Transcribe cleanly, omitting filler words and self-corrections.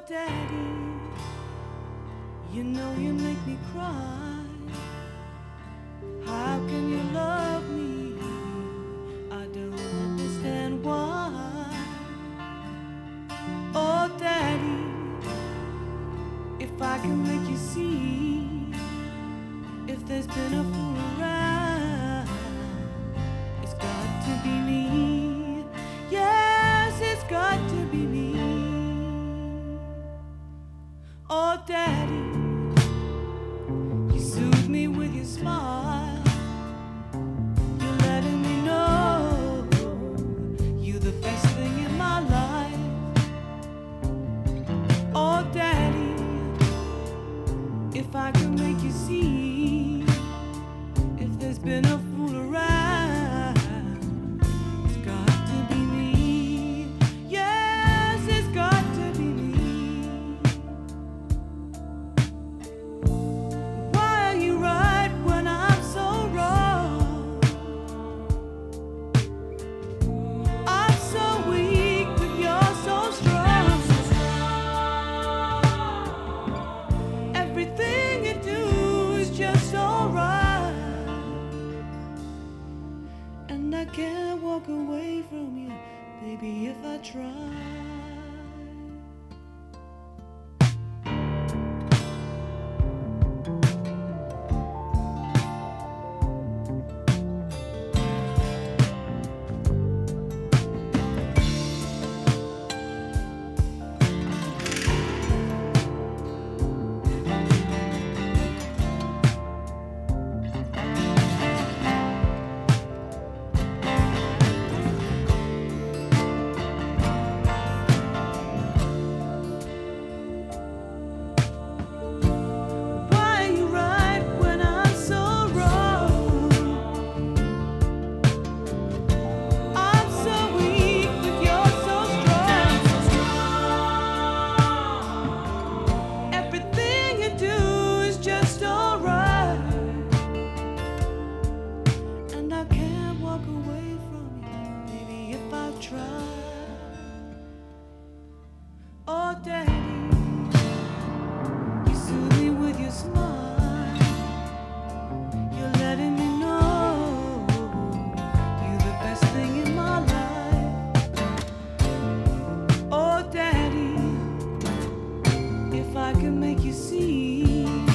Daddy, you know you make me cry. How can you love me? I don't understand why. Oh, Daddy, if I can make you see, if there's been a fool around, it's got to be me. Yes, it's got to be me. Oh, Daddy, you soothe me with your smile. You're letting me know you're the best thing in my life. Oh, Daddy, if I can make you see, if there's been a fool around, it's got to be me. Yes, it's got to be me. Why are you right when I'm so wrong? I'm so weak, but you're so strong. Everything you do is just so right, and I can't walk away from you, baby, if I try. Why are you right when I'm so wrong? I'm so weak, but you're so strong. Everything you do is just alright, and I can't walk away from you, baby, if I try. Oh, Daddy, you soothe me with your smile. You're letting me know you're the best thing in my life. Oh, Daddy, if I can make you see,